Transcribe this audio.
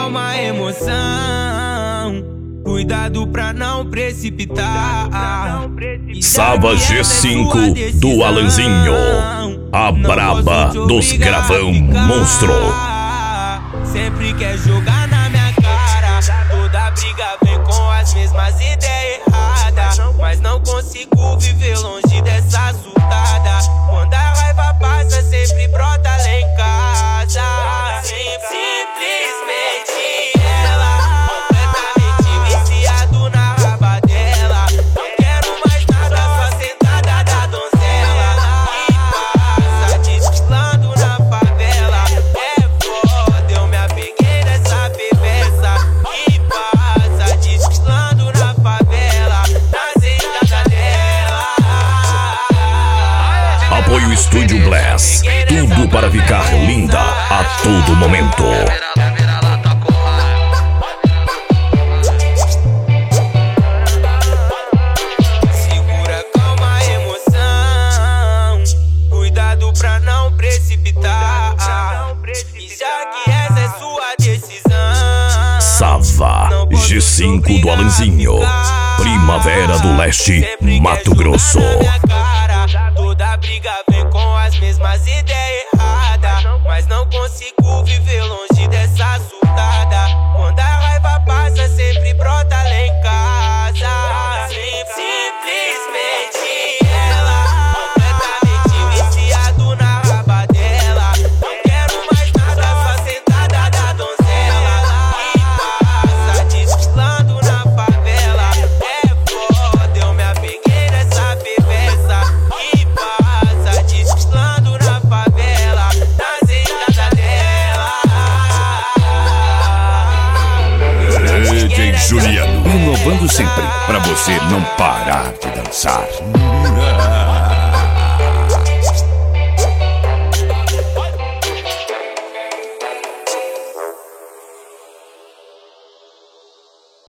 calma a emoção. Cuidado pra não precipitar. Sava G5 do Alanzinho, a braba dos gravão monstro. Sempre quer jogar na minha cara. Toda briga vem com as mesmas ideias erradas. Mas não consigo viver longe dessa surtada. Quando a raiva passa, sempre brota lá em casa. Simplesmente ela, completamente viciado na raba dela. Não quero mais nada, só sentada da donzela. E passa desfilando na favela. É foda, eu me apeguei nessa perversa. E passa desfilando na favela. Na sentada dela. Apoio Estúdio Bless, tudo para ficar linda a todo momento. Segura, calma a emoção. Cuidado pra não precipitar. E já que essa é sua decisão, Sava G5 do Alanzinho, Primavera do Leste, Mato Grosso. Toda briga vem com as mesmas ideias erradas. Mas não consigo viver longe dessa surtada. Quando a raiva passa, sempre brota lá em casa. Simplesmente ela, completamente viciado na raba dela. Não quero mais nada, só sentada da donzela. E passa desfilando na favela. É foda, eu me apeguei nessa perversa. E passa desfilando na favela. Na sentada dela. DJ Juliano, inovando sempre pra você não parar de dançar.